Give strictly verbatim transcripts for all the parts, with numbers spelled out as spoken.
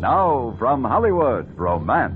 Now, from Hollywood, Romance.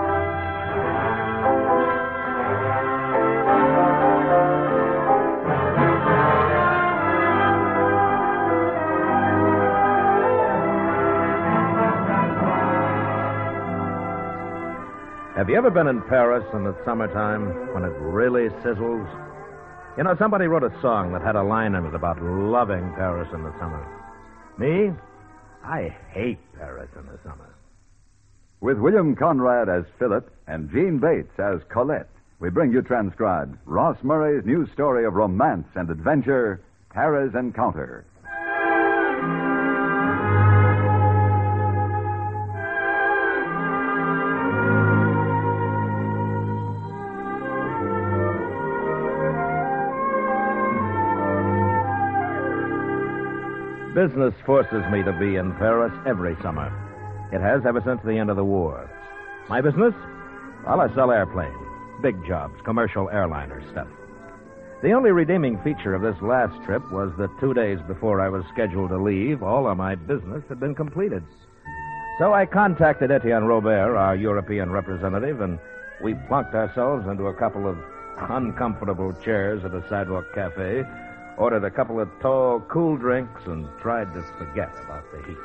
Have you ever been in Paris in the summertime when it really sizzles? You know, somebody wrote a song that had a line in it about loving Paris in the summer. Me? I hate Paris in the summer. With William Conrad as Philip and Jean Bates as Colette, we bring you transcribed Ross Murray's new story of romance and adventure, Paris Encounter. Business forces me to be in Paris every summer. It has ever since the end of the war. My business? Well, I sell airplanes. Big jobs, commercial airliner stuff. The only redeeming feature of this last trip was that two days before I was scheduled to leave, all of my business had been completed. So I contacted Etienne Robert, our European representative, and we plunked ourselves into a couple of uncomfortable chairs at a sidewalk cafe, ordered a couple of tall, cool drinks, and tried to forget about the heat.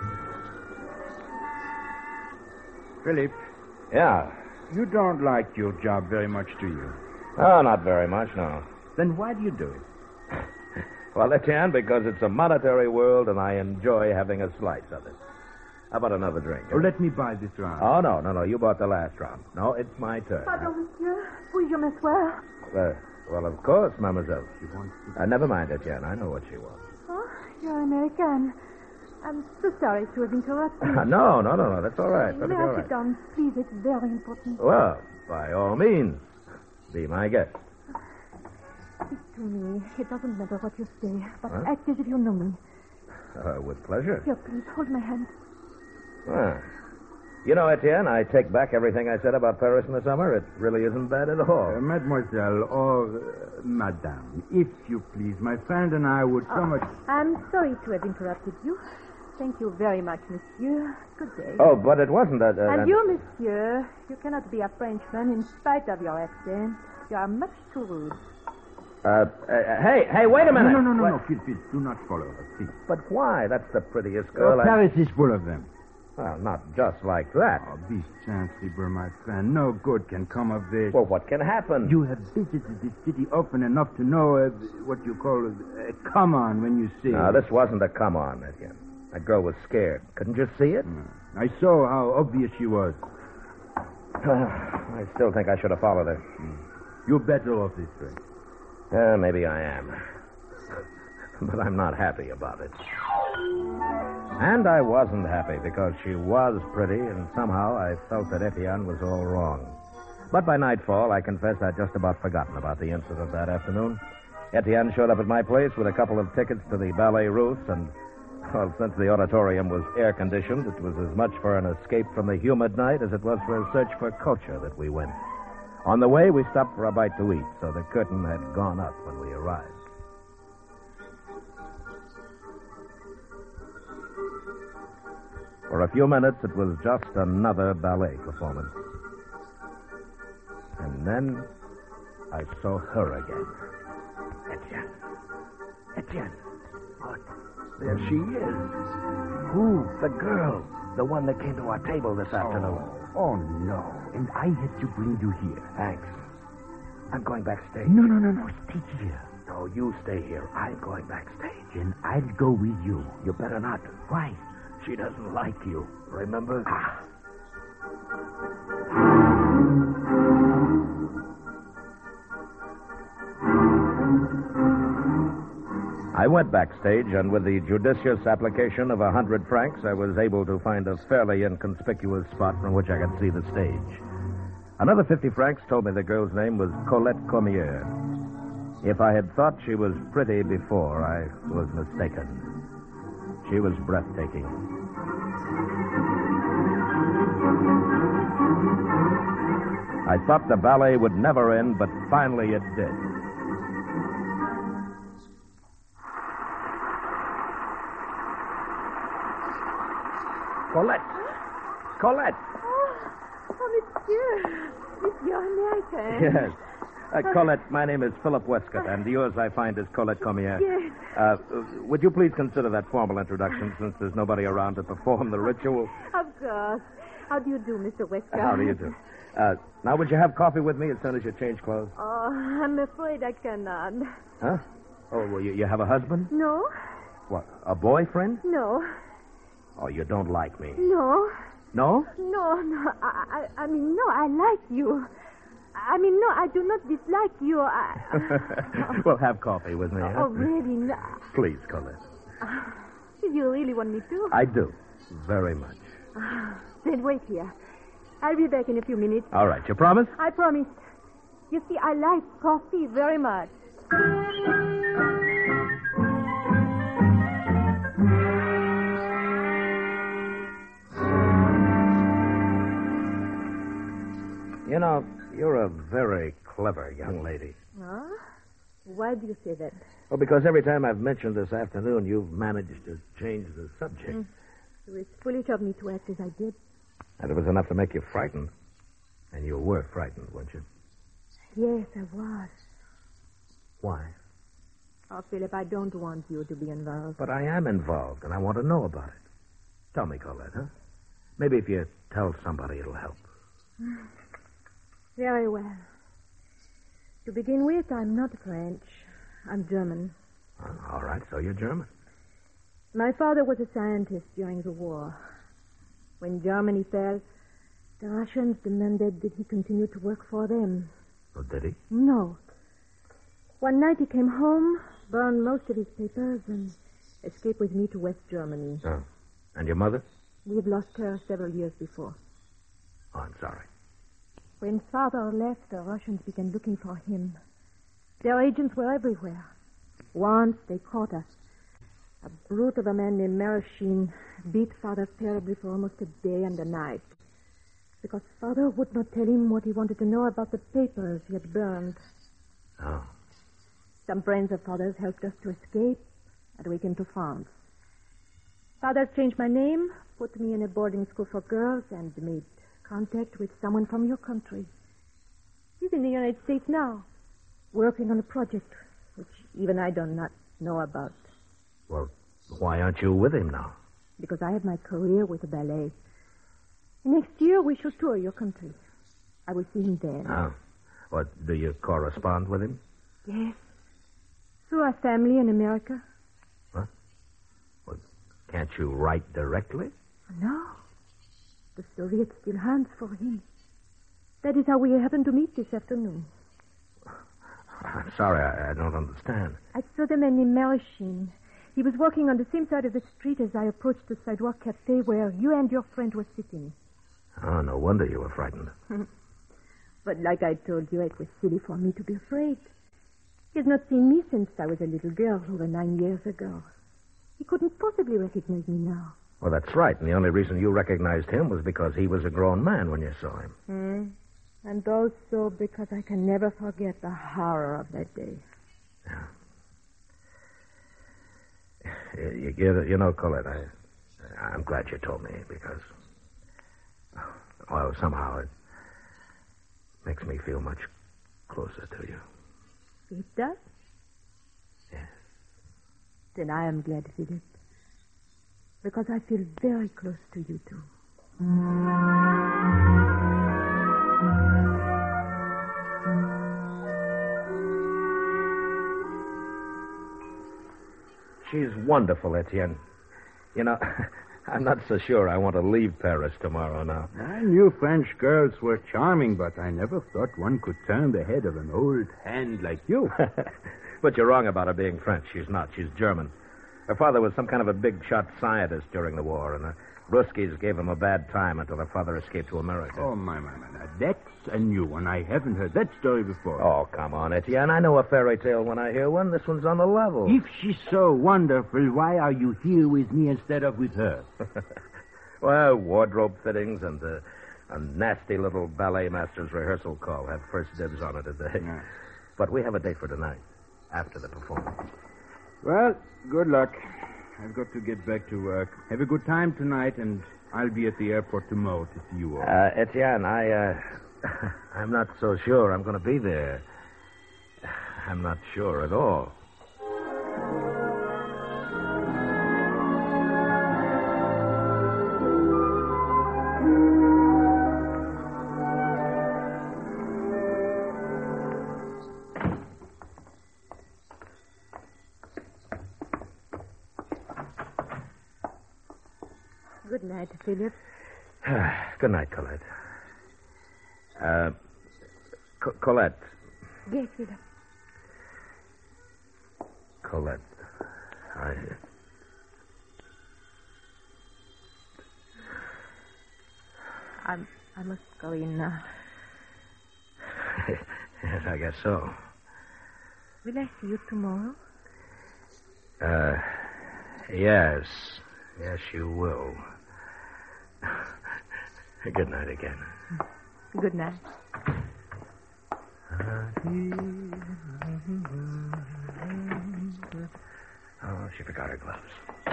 Philip. Yeah? You don't like your job very much, do you? Oh, not very much, no. Then why do you do it? Well, Etienne, because it's a monetary world, and I enjoy having a slice of it. How about another drink? Oh, let me buy this round. Oh, no, no, no. You bought the last round. No, it's my turn. Pardon, monsieur. Puis-je m'asseoir? Uh, well, of course, mademoiselle. She wants to... Uh, never mind, Etienne. I know what she wants. Oh, you're American. I'm so sorry to have interrupted. no, no, no, no. That's all right. That's May all I right. sit down, please? It's very important. Well, by all means, be my guest. Speak to me. It doesn't matter what you say, but Huh? act as if you know me. Uh, with pleasure. Here, please, hold my hand. Ah. You know, Etienne, I take back everything I said about Paris in the summer. It really isn't bad at all. Uh, mademoiselle, or uh, madame, if you please, my friend and I would so Oh, much... I'm sorry to have interrupted you. Thank you very much, monsieur. Good day. Oh, but it wasn't that... Uh, And you, monsieur, you cannot be a Frenchman in spite of your accent. You are much too rude. Uh, uh, hey, hey, wait a minute. No, no, no, no, What- no, Phil, Phil, do not follow her, please. But why? That's the prettiest Oh, girl I... Paris is full of them. Well, not just like that. Oh, be sensible, my friend. No good can come of this. Well, what can happen? You have visited this city often enough to know uh, what you call a come on when you see No, it. this wasn't a come on, Etienne. That girl was scared. Couldn't you see it? Mm. I saw how obvious she was. I still think I should have followed her. You're better off this way. Uh, maybe I am. But I'm not happy about it. And I wasn't happy because she was pretty, and somehow I felt that Etienne was all wrong. But by nightfall, I confess I'd just about forgotten about the incident that afternoon. Etienne showed up at my place with a couple of tickets to the Ballet Russe, and, well, since the auditorium was air-conditioned, it was as much for an escape from the humid night as it was for a search for culture that we went. On the way, we stopped for a bite to eat, so the curtain had gone up when we arrived. For a few minutes, it was just another ballet performance. And then I saw her again. Etienne. Etienne. What? There she is. Who? The girl. The one that came to our table this afternoon. Oh, no. And I had to bring you here. Thanks. I'm going backstage. No, no, no, no. Stay here. No, you stay here. I'm going backstage. Then I'll go with you. You better not. Why? She doesn't like you. Remember? Ah. I went backstage, and with the judicious application of a hundred francs, I was able to find a fairly inconspicuous spot from which I could see the stage. Another fifty francs told me the girl's name was Colette Cormier. If I had thought she was pretty before, I was mistaken. She was breathtaking. I thought the ballet would never end, but finally it did. Colette. Colette. Oh, oh, monsieur. Monsieur American. Yes. Uh, Colette, my name is Philip Westcott, and yours I find is Colette Comier. Yes. Uh, would you please consider that formal introduction since there's nobody around to perform the ritual? Of course. How do you do, Mister Westcott? How do you do? Uh, now, would you have coffee with me as soon as you change clothes? Oh, I'm afraid I cannot. Huh? Oh, well, you, you have a husband? No, What, a boyfriend? no, Oh, you don't like me. no, No? no, no. I, I, I mean, no, I like you. I mean, no, I do not dislike you. I... Well, have coffee with me. Oh, huh? really? No. Please, Colette. Do you really want me to? I do. Very much. Then wait here. I'll be back in a few minutes. All right, you promise? I promise. You see, I like coffee very much. You know, you're a very clever young lady. Huh? Why do you say that? Well, because every time I've mentioned this afternoon, you've managed to change the subject. Mm. It was foolish of me to act as I did. And it was enough to make you frightened. And you were frightened, weren't you? Yes, I was. Why? Oh, Philip, I don't want you to be involved. But I am involved, and I want to know about it. Tell me, Colette, huh? Maybe if you tell somebody, it'll help. Very well. To begin with, I'm not French. I'm German. Well, all right, so you're German. My father was a scientist during the war. When Germany fell, the Russians demanded that he continue to work for them. Oh, did he? No. One night he came home, burned most of his papers, and escaped with me to West Germany. Oh. And your mother? We had lost her several years before. Oh, I'm sorry. When father left, the Russians began looking for him. Their agents were everywhere. Once they caught us. A brute of a man named Marashin beat father terribly for almost a day and a night. Because father would not tell him what he wanted to know about the papers he had burned. Oh. Some friends of father's helped us to escape, and we came to France. Father changed my name, put me in a boarding school for girls, and made contact with someone from your country. He's in the United States now, working on a project which even I do not know about. Well, why aren't you with him now? Because I have my career with the ballet. Next year, we shall tour your country. I will see him there. Oh. What, do you correspond with him? Yes. Through our family in America. Huh? Well, can't you write directly? No. The Soviet still hunts for him. That is how we happened to meet this afternoon. I'm sorry, I, I don't understand. I saw the man named Marashin. He was walking on the same side of the street as I approached the sidewalk cafe where you and your friend were sitting. Oh, no wonder you were frightened. But like I told you, it was silly for me to be afraid. He has not seen me since I was a little girl over nine years ago. He couldn't possibly recognize me now. Well, that's right. And the only reason you recognized him was because he was a grown man when you saw him. Hmm. And also because I can never forget the horror of that day. Yeah. You, you, you know, Colette, I, I'm glad you told me because, well, somehow it makes me feel much closer to you. It does? Yes. Then I am glad, Philip. Because I feel very close to you, too. She's wonderful, Etienne. You know, I'm not so sure I want to leave Paris tomorrow now. I knew French girls were charming, but I never thought one could turn the head of an old hand like you. But you're wrong about her being French. She's not. She's German. Her father was some kind of a big-shot scientist during the war, and the Ruskies gave him a bad time until her father escaped to America. Oh, my, my, my. Now, that's a new one. I haven't heard that story before. Oh, come on, Etienne. I know a fairy tale when I hear one. This one's on the level. If she's so wonderful, why are you here with me instead of with her? Well, wardrobe fittings and uh, a nasty little ballet master's rehearsal call have first dibs on it today. Yeah. But we have a date for tonight, after the performance. Well, good luck. I've got to get back to work. Have a good time tonight, and I'll be at the airport tomorrow to see you all. Uh, Etienne, I, uh, I'm not so sure I'm going to be there. I'm not sure at all. Good night, Philip. Good night, Colette. Uh, Co- Colette. Yes, Philip. Colette. I... I'm, I must go in now. Yes, I guess so. Will I see you tomorrow? Uh, yes. Yes, you will. Good night again. Good night. Oh, she forgot her gloves.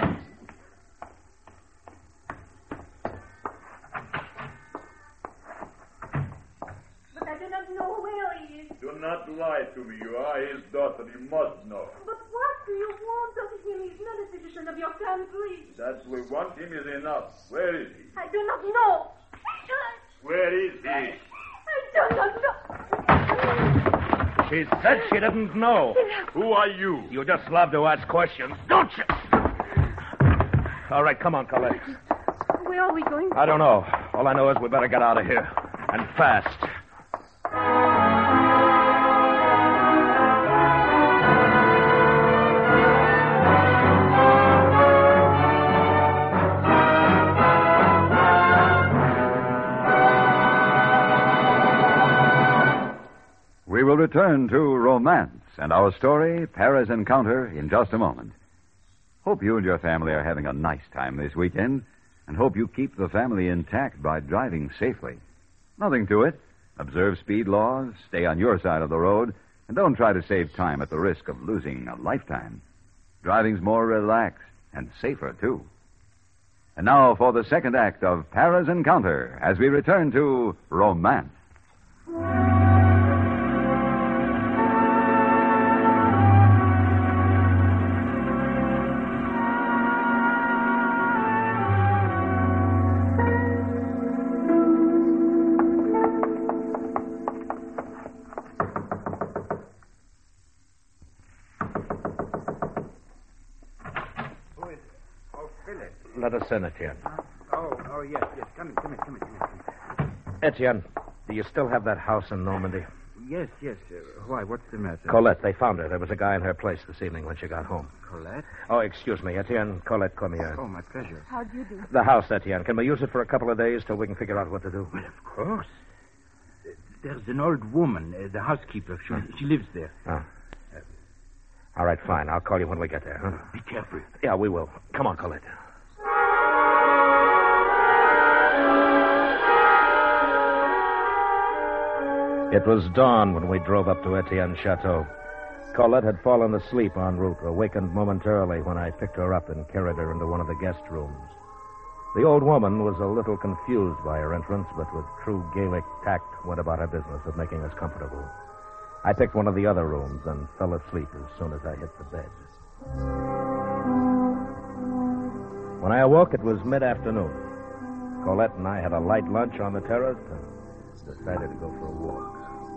But I do not know where he is. Do not lie to me. You are his daughter. You must know. But what do you want of him? He's not a citizen of your country. That we want him is enough. Where is he? I do not know. Where is he? I do not know. She said she didn't know. Who are you? You just love to ask questions, don't you? All right, come on, Colette. Where are we going? I don't know. All I know is we better get out of here. And fast. We will return to romance and our story, Paris Encounter, in just a moment. Hope you and your family are having a nice time this weekend, and hope you keep the family intact by driving safely. Nothing to it. Observe speed laws, stay on your side of the road, and don't try to save time at the risk of losing a lifetime. Driving's more relaxed and safer, too. And now for the second act of Paris Encounter, as we return to romance. Let us in, Etienne. Oh, oh, yes, yes. Come in, come in, come in, come in. Come in. Etienne, do you still have that house in Normandy? Yes, yes. Uh, why, what's the matter? Colette, they found her. There was a guy in her place this evening when she got home. Colette? Oh, excuse me, Etienne. Colette, come here. Oh, my pleasure. How do you do? The house, Etienne. Can we use it for a couple of days till we can figure out what to do? Well, of course. Uh, there's an old woman, uh, the housekeeper. She, she lives there. Oh. All right, fine. I'll call you when we get there. Huh? Be careful. Yeah, we will. Come on, Colette. It was dawn when we drove up to Etienne's chateau. Colette had fallen asleep en route, awakened momentarily when I picked her up and carried her into one of the guest rooms. The old woman was a little confused by her entrance, but with true Gaelic tact went about her business of making us comfortable. I picked one of the other rooms and fell asleep as soon as I hit the bed. When I awoke, it was mid-afternoon. Colette and I had a light lunch on the terrace and decided to go for a walk.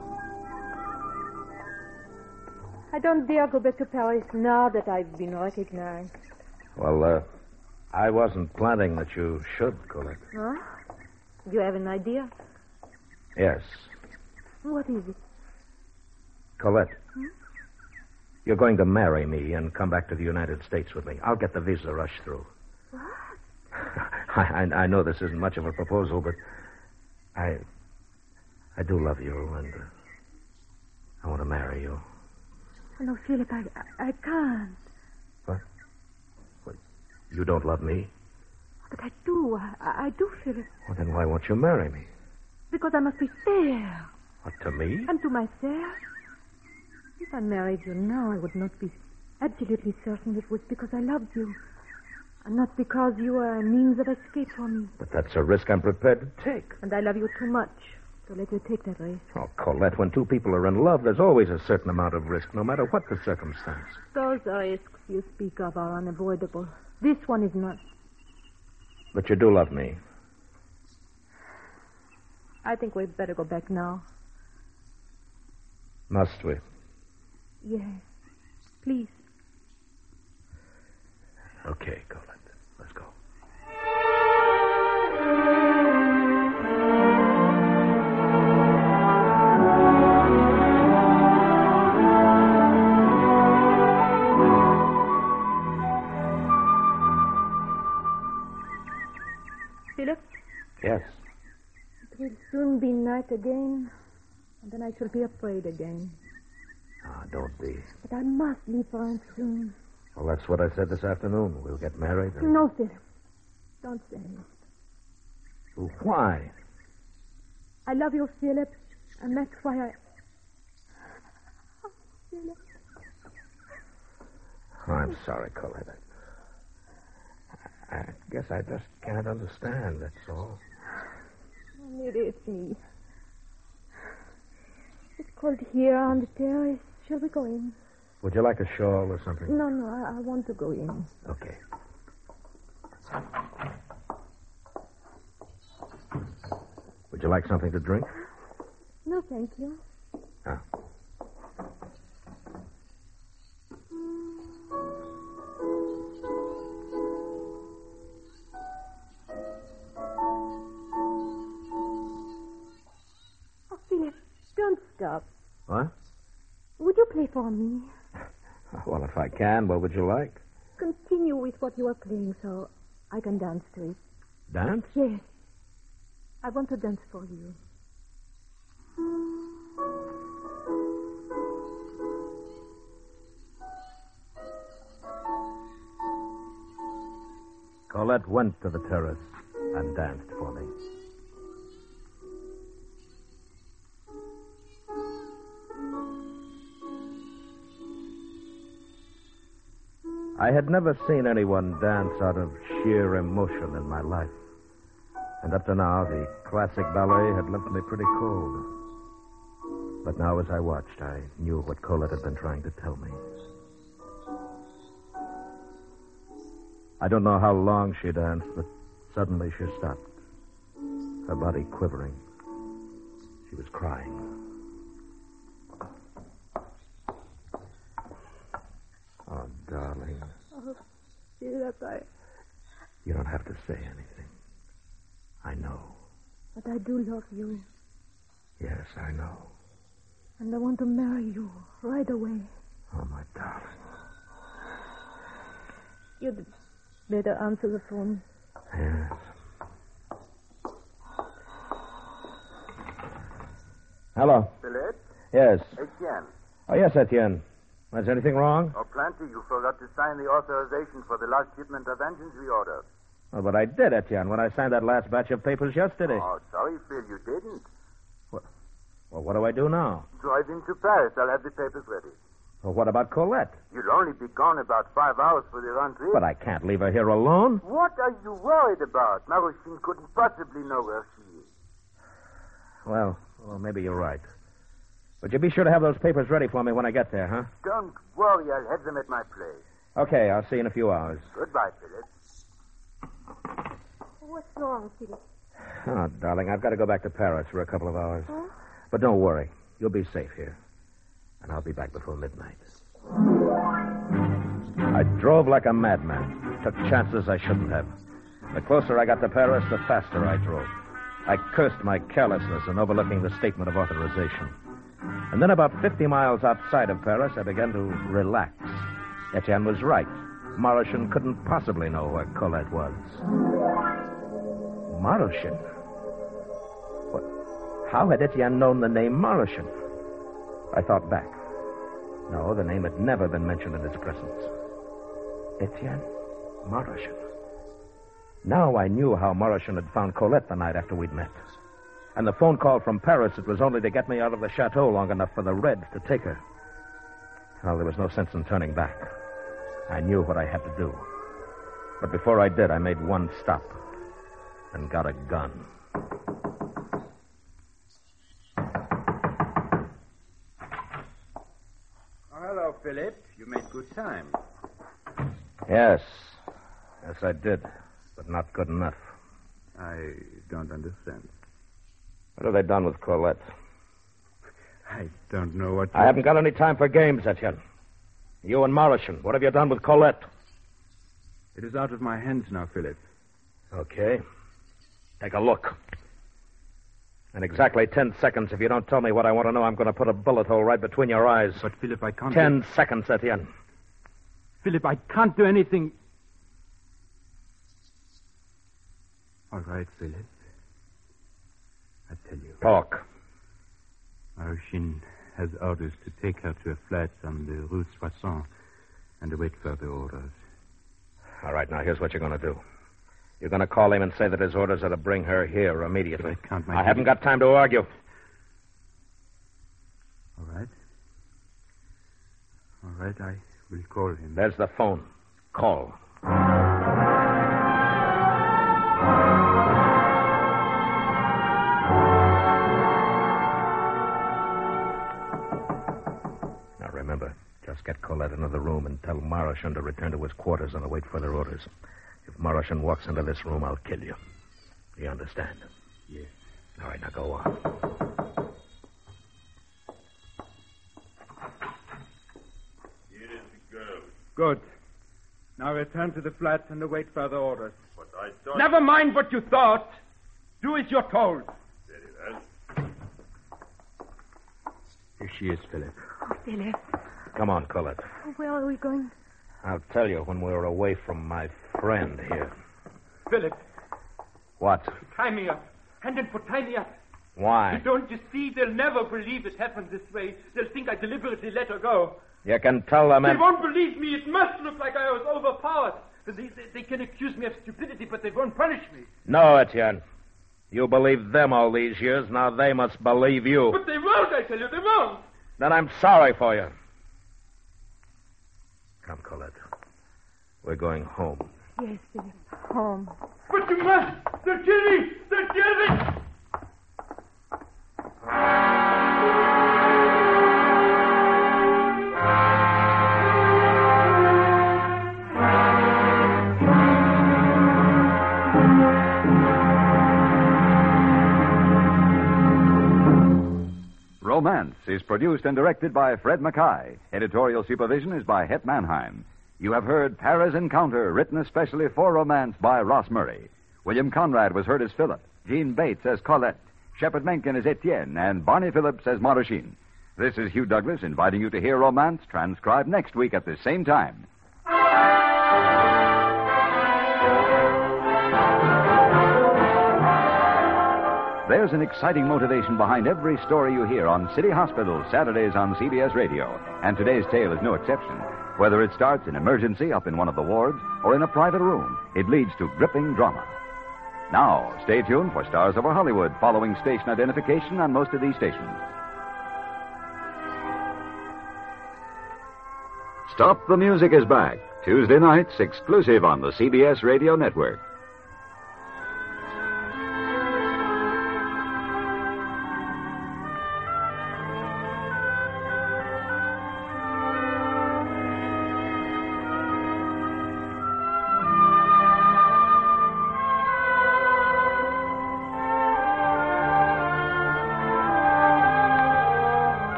I don't dare go back to Paris now that I've been recognized. Well, uh, I wasn't planning that you should, Colette. Huh? You have an idea? Yes. What is it? Colette, Hmm? you're going to marry me and come back to the United States with me. I'll get the visa rushed through. What? I, I, I know this isn't much of a proposal, but I... I do love you, and uh, I want to marry you. Oh, no, Philip, I, I, I can't. What? What? You don't love me? But I do. I, I do, Philip. Well, then why won't you marry me? Because I must be fair. What, to me? And to myself. If I married you now, I would not be absolutely certain it was because I loved you. And not because you are a means of escape for me. But that's a risk I'm prepared to take. And I love you too much to let you take that risk. Oh, Colette, when two people are in love, there's always a certain amount of risk, no matter what the circumstance. Those risks you speak of are unavoidable. This one is not. But you do love me. I think we'd better go back now. Must we? Yes. Please. Okay, Colette. Let's go. Philip? Yes. It will soon be night again, and then I shall be afraid again. Ah, don't be. But I must leave France soon. Well, that's what I said this afternoon. We'll get married and... No, Philip. Don't say it. Well, why? I love you, Philip, and that's why I... Oh, Philip. Oh, I'm sorry, Colette. I, I guess I just can't understand, that's all. It is me. It's cold here on the terrace. Shall we go in? Would you like a shawl or something? No, no, I, I want to go in. Okay. Would you like something to drink? No, thank you. Ah. Oh, Philip, don't stop. What? Would you play for me? Well, if I can, what would you like? Continue with what you are playing so I can dance to it. Dance? Yes. I want to dance for you. Colette went to the terrace and danced for me. I had never seen anyone dance out of sheer emotion in my life. And up to now, the classic ballet had left me pretty cold. But now, as I watched, I knew what Colette had been trying to tell me. I don't know how long she danced, but suddenly she stopped, her body quivering. She was crying. Oh, darling. Oh, Philip, I... You don't have to say anything. I know. But I do love you. Yes, I know. And I want to marry you right away. Oh, my darling. You'd better answer the phone. Yes. Hello. Philip? Yes. Etienne. Oh, yes, Etienne. Is anything wrong? Oh, plenty. You forgot to sign the authorization for the last shipment of engines we ordered. Oh, but I did, Etienne, when I signed that last batch of papers yesterday. Oh, sorry, Phil, you didn't. What? Well, what do I do now? Drive into Paris. I'll have the papers ready. Well, what about Colette? You'll only be gone about five hours for the run trip. But I can't leave her here alone. What are you worried about? Marushine couldn't possibly know where she is. Well, well, maybe you're right. But you be sure to have those papers ready for me when I get there, huh? Don't worry. I'll have them at my place. Okay, I'll see you in a few hours. Goodbye, Philip. What's wrong, Philip? Oh, darling, I've got to go back to Paris for a couple of hours. Huh? But don't worry. You'll be safe here. And I'll be back before midnight. I drove like a madman. Took chances I shouldn't have. The closer I got to Paris, the faster I drove. I cursed my carelessness in overlooking the statement of authorization. And then about fifty miles outside of Paris, I began to relax. Etienne was right. Marushine couldn't possibly know where Colette was. Marushine? What? How had Etienne known the name Marushine? I thought back. No, the name had never been mentioned in his presence. Etienne Marushine. Now I knew how Marushine had found Colette the night after we'd met. And the phone call from Paris, it was only to get me out of the chateau long enough for the Reds to take her. Well, there was no sense in turning back. I knew what I had to do. But before I did, I made one stop and got a gun. Oh, hello, Philip. You made good time. Yes. Yes, I did. But not good enough. I don't understand. What have they done with Colette? I don't know what... I haven't got any time for games, Etienne. You and Morrison, what have you done with Colette? It is out of my hands now, Philip. Okay. Take a look. In exactly ten seconds, if you don't tell me what I want to know, I'm going to put a bullet hole right between your eyes. But, Philip, I can't... Ten do... seconds, Etienne. Philip, I can't do anything... All right, Philip. I tell you. Talk. Marushin has orders to take her to a flat on the Rue Soissons and await further orders. All right, now, here's what you're going to do. You're going to call him and say that his orders are to bring her here immediately. But I can't, my I haven't got time to argue. All right. All right, I will call him. There's the phone. Call. Now, remember, just get Colette into the room and tell Marushin to return to his quarters and await further orders. If Marushin walks into this room, I'll kill you. You understand? Yes. All right, now go on. Here is the girl. Good. Now return to the flat and await further orders. But I thought... Never mind what you thought. Do as you're told. Very well. Here she is, Philip. Oh, Philip. Come on, Colette. Where are we going? I'll tell you when we're away from my friend here. Philip, What? tie me up. Hand and foot, tie me up. Why? Don't you see? They'll never believe it happened this way. They'll think I deliberately let her go. You can tell them... They and- won't believe me. It must look like I was overpowered. They, they, they can accuse me of stupidity, but they won't punish me. No, Etienne. You believed them all these years. Now they must believe you. But they won't, I tell you. They won't. Then I'm sorry for you. Come, Colette. We're going home. Yes, Philip. Home. But you must. They'll kill me. They'll kill me. Romance is produced and directed by Fred Mackay. Editorial supervision is by Het Mannheim. You have heard Paris Encounter, written especially for Romance by Ross Murray. William Conrad was heard as Philip, Jean Bates as Colette, Shepard Menken as Etienne, and Barney Phillips as Marushin. This is Hugh Douglas inviting you to hear Romance transcribed next week at the same time. There's an exciting motivation behind every story you hear on City Hospital, Saturdays on C B S Radio. And today's tale is no exception. Whether it starts in emergency up in one of the wards or in a private room, it leads to gripping drama. Now, stay tuned for Stars Over Hollywood, following station identification on most of these stations. Stop the Music is back. Tuesday nights, exclusive on the C B S Radio Network.